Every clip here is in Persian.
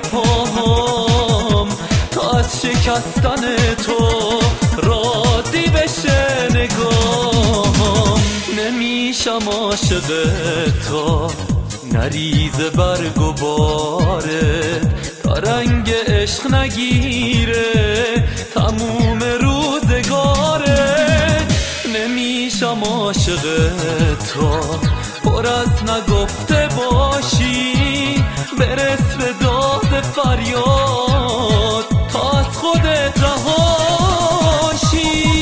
پاهم تا از شکستن تو راضی بشه نگاهم. نمیشم عاشق تو نریزه برگ و بارت تا رنگ عشق نگیره تموم روزگارت. نمیشم عاشق تو پر از نگفته باشی برس به داد فریاد تا از خودت رهاشی.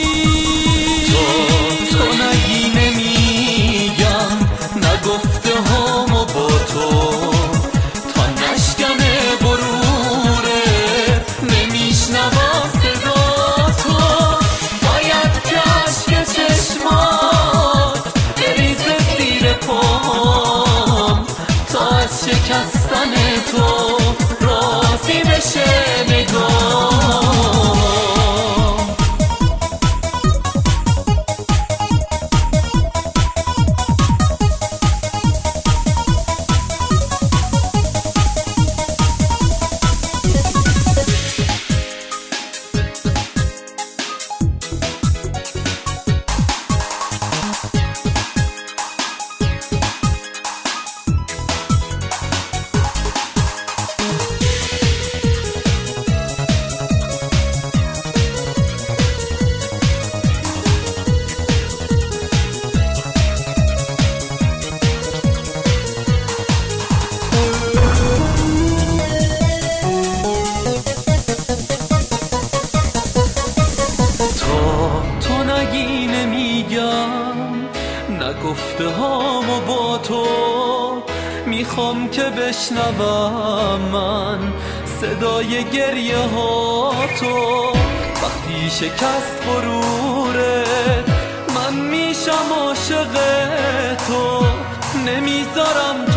تو نگی نمیگم نگفته هامو با تو تا نشکنه غرورت نمیشنوم صدا تو. باید که عشق چشمات بریزه زیر پام تا از شکستن تو راضی بشه نگاه. تو نگی نمیگم نگفته هامو با تو میخوام که بشنوم من صدای گریه ها تو. وقتی شکست غرورت من میشم عاشق تو نمیذارم